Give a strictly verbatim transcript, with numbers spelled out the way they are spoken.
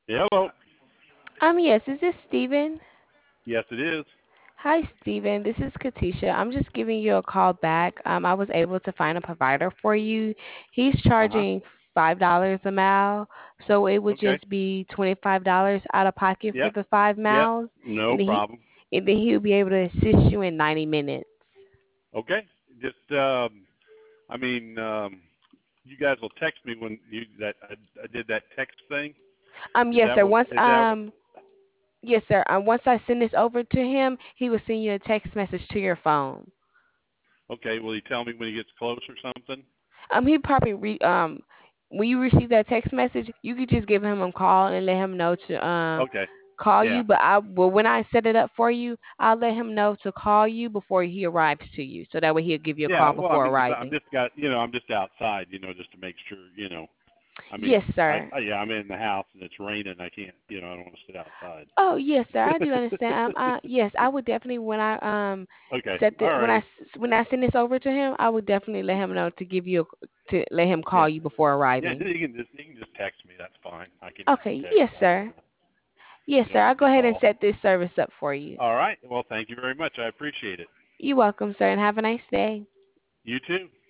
Hello. Um, yes, is this Steven? Yes, it is. Hi, Steven. This is Katisha. I'm just giving you a call back. Um, I was able to find a provider for you. He's Uh huh. charging five dollars a mile, so it would Okay. just be twenty-five dollars out of pocket for Yep. the five Yep. miles, No and then he problem. and then he'll be able to assist you in ninety minutes. Okay. Just um, I mean, um, you guys will text me when you that I, I did that text thing. Um, Is yes, that sir. what? Once Is that what? um, yes, sir. Um, once I send this over to him, he will send you a text message to your phone. Okay. Will he tell me when he gets close or something? Um, he probably re um when you receive that text message, you could just give him a call and let him know to um Okay. call Yeah. you. But I well when I set it up for you, I'll let him know to call you before he arrives to you, so that way he'll give you a Yeah. call Well, I before mean, just I'm arriving. just got you know I'm just outside you know just to make sure you know. I Yes, mean, I, sir. I yeah I'm in the house and it's raining. I can't you know I don't want to sit outside. Oh, yes, sir. I do understand. Um, uh, yes, I would definitely when I um Okay. set the All when I righty. s- when I send this over to him, I would definitely let him know to give you a, to let him Yeah. call you before Yeah. arriving. You can just you can just text me. That's fine. I can answer Okay. text. Yes, I don't sir. want to Yes, you sir. know I'll need to go ahead and call. set this service up for you. All right. Well, thank you very much. I appreciate it. You're welcome, sir, and have a nice day. You too.